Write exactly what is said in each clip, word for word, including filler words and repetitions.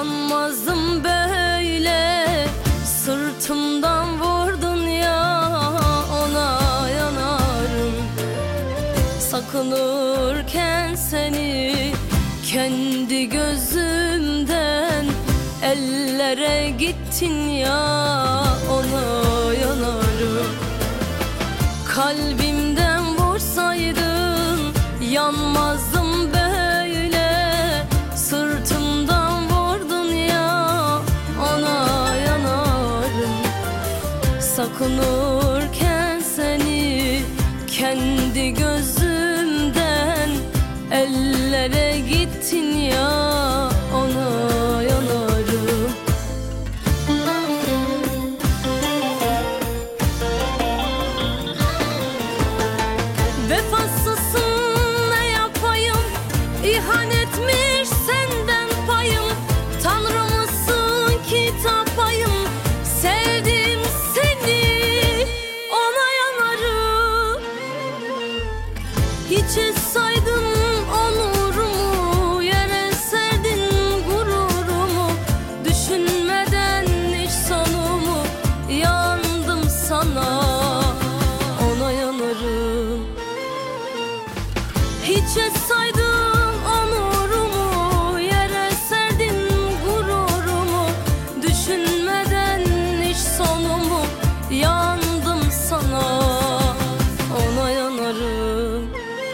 Yanmazdım böyle, sırtımdan vurdun ya, ona yanarım. Sakınırken seni kendi gözümden, ellere gittin ya, ona yanarım. Kalbimden vursaydın yanmazdım böyle, sırtımdan vurdun ya, ona yanarım. Sakınırken seni kendi gözümden, ellere gittin ya, ona yanarım. Vefasızsın ne yapayım, İhanetmiş senden payım. Tanrı mısın kitapayım, sevdim seni, ona yanarım. Hiç saydın onurumu, yere serdin gururumu. Düşünmeden hiç sonumu, yandım sana, ona yanarım. Hiçe saydın onurumu, yere serdin gururumu. Düşünmeden hiç sonumu, yandım sana, ona yanarım.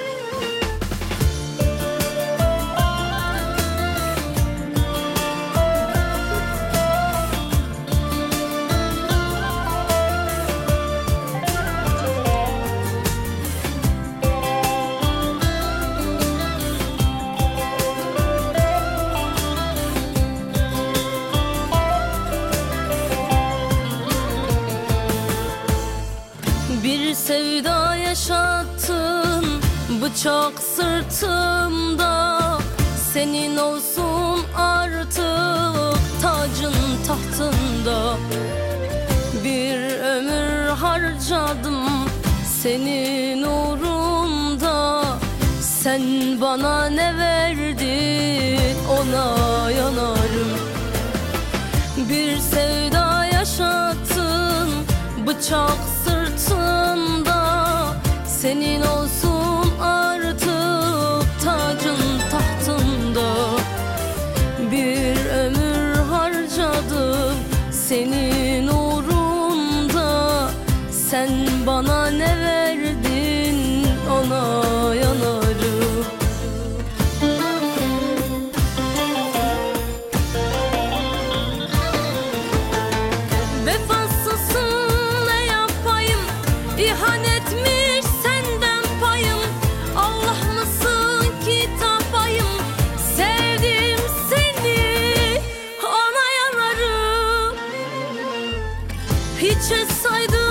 Bir sevda yaşattın, bıçak sırtımda. Senin olsun artık tacın tahtında. Bir ömür harcadım senin uğrunda. Sen bana ne verdin, ona yanarım. Bir sevda yaşattın, bıçak sırtında. Senin olsun artık tacın tahtında. Bir ömür harcadım senin uğrunda. Sen bana ne verdin, ona yanarım. Vefasızsın ne yapayım, İhanetmiş senden payım. Allah mısın kitapayım, sevdim seni, ona yanarım. Hiçe saydın